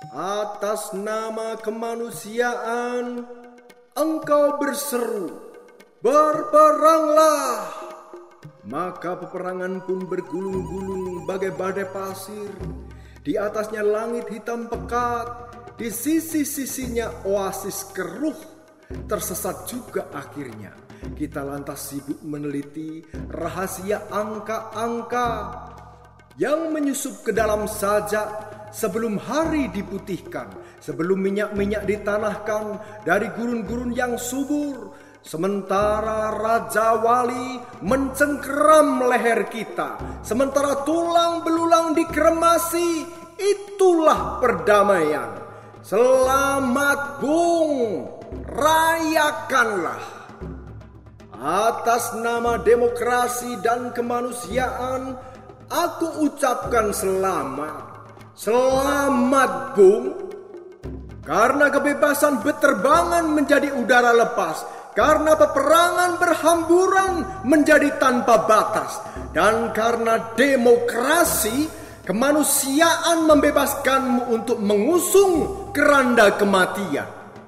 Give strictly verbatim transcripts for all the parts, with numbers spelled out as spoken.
Atas nama kemanusiaan, engkau berseru, berperanglah. Maka peperangan pun bergulung-gulung bagai badai pasir. Di atasnya langit hitam pekat, di sisi-sisinya oasis keruh. Tersesat juga akhirnya. Kita lantas sibuk meneliti rahasia angka-angka yang menyusup ke dalam sajak sebelum hari diputihkan, sebelum minyak-minyak ditanahkan dari gurun-gurun yang subur. Sementara Raja Wali mencengkeram leher kita, sementara tulang belulang dikremasi, itulah perdamaian. Selamat Bung, rayakanlah. Atas nama demokrasi dan kemanusiaan, aku ucapkan selamat. Selamat Bung. Karena kebebasan berterbangan menjadi udara lepas, karena peperangan berhamburan menjadi tanpa batas, dan karena demokrasi, kemanusiaan membebaskanmu untuk mengusung keranda kematian.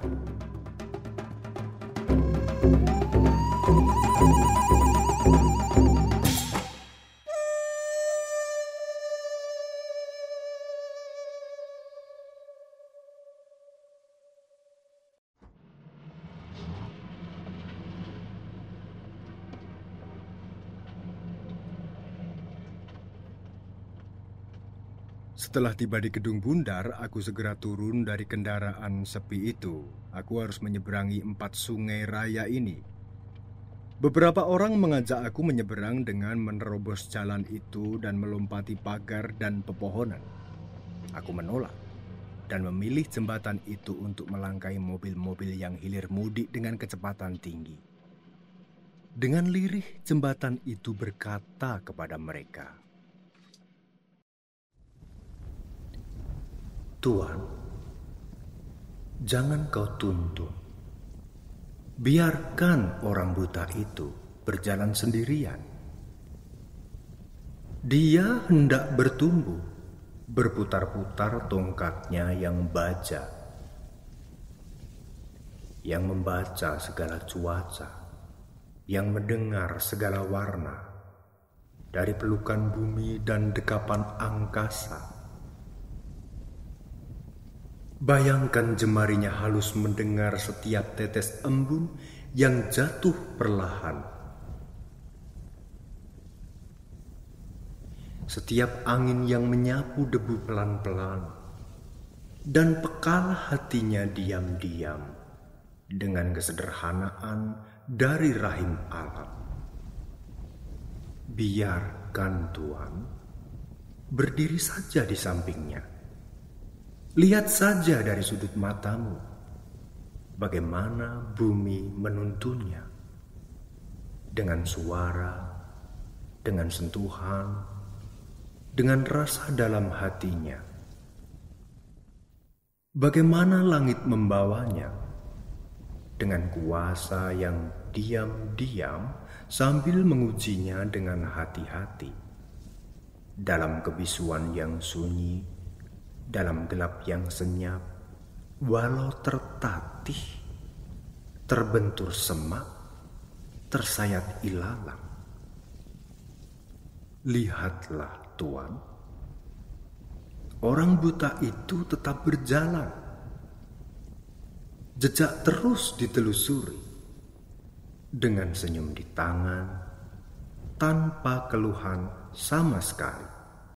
Setelah tiba di Gedung Bundar, aku segera turun dari kendaraan sepi itu. Aku harus menyeberangi empat sungai raya ini. Beberapa orang mengajak aku menyeberang dengan menerobos jalan itu dan melompati pagar dan pepohonan. Aku menolak dan memilih jembatan itu untuk melangkahi mobil-mobil yang hilir mudik dengan kecepatan tinggi. Dengan lirih, jembatan itu berkata kepada mereka, "Tuan, jangan kau tuntun. Biarkan orang buta itu berjalan sendirian. Dia hendak bertumbuh, berputar-putar tongkatnya yang baja, yang membaca segala cuaca, yang mendengar segala warna, dari pelukan bumi dan dekapan angkasa. Bayangkan jemarinya halus mendengar setiap tetes embun yang jatuh perlahan. Setiap angin yang menyapu debu pelan-pelan. Dan pekalah hatinya diam-diam dengan kesederhanaan dari rahim alam. Biarkan Tuhan berdiri saja di sampingnya. Lihat saja dari sudut matamu bagaimana bumi menuntunnya, dengan suara, dengan sentuhan, dengan rasa dalam hatinya. Bagaimana langit membawanya dengan kuasa yang diam-diam sambil mengujinya dengan hati-hati dalam kebisuan yang sunyi, dalam gelap yang senyap, walau tertatih, terbentur semak, tersayat ilalang. Lihatlah Tuan, orang buta itu tetap berjalan. Jejak terus ditelusuri, dengan senyum di tangan, tanpa keluhan sama sekali.